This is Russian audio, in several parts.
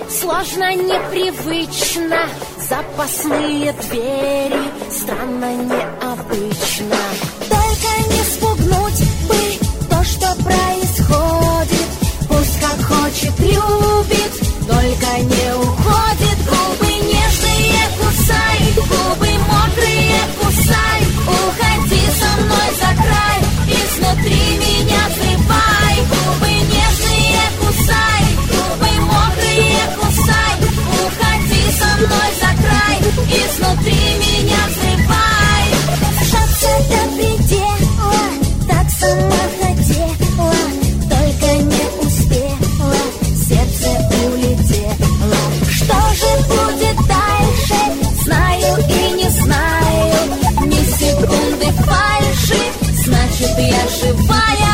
Сложно, непривычно, запасные двери, странно, необычно. Только не спугнуть бы то, что происходит. Пусть как хочет, любит, только не уходит. Губы нежные кусай, губы мокрые кусай. Уходи со мной за край, изнутри меня взрывай. Губы нежные кусай, губы мокрые кусай. Уходи со мной за край, изнутри меня взрывай. Сжаться до предела, так сама хотела, только не успела, сердце улетело. Что же будет дальше, знаю и не знаю. Ни секунды фальши, значит я живая.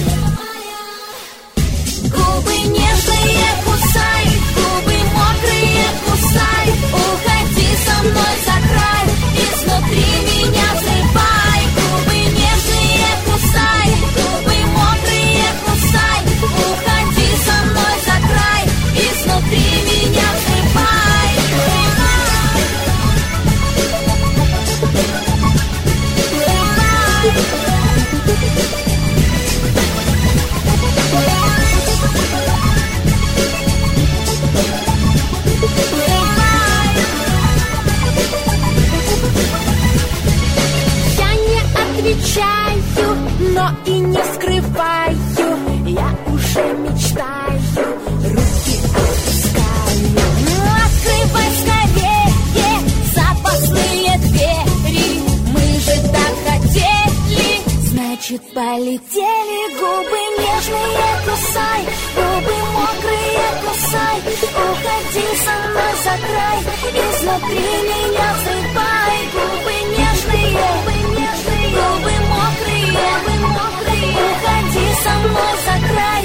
Губы нежные кусай, губы мокрые кусай. Уходи со мной за край, изнутри меня взрывай. Губы нежные кусай, губы мокрые кусай. Уходи со мной за край, изнутри меня взрывай. Я не отвечаю, но и не скрываю. Я уже мечтаю, руки опускаю. Открывай скорее запасные двери. Мы же так хотели, значит полетели. Губы нежные кусай, губы мокрые кусай. Уходи со мной за край, изнутри меня взрывай. Губы нежные, губы мокрые, губы мокрые. Уходи со мной за край,